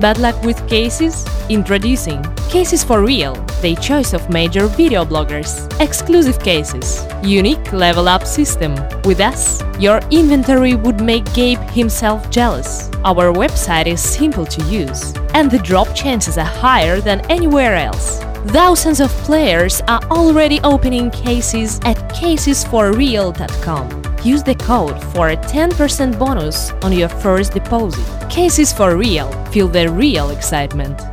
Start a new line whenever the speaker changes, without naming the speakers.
Bad luck with cases? Introducing Cases for Real, the choice of major video bloggers. Exclusive cases. Unique level up system. With us, your inventory would make Gabe himself jealous. Our website is simple to use, and the drop chances are higher than anywhere else. Thousands of players are already opening cases at casesforreal.com. Use the code for a 10% bonus on your first deposit. Cases for Real. Feel the real excitement.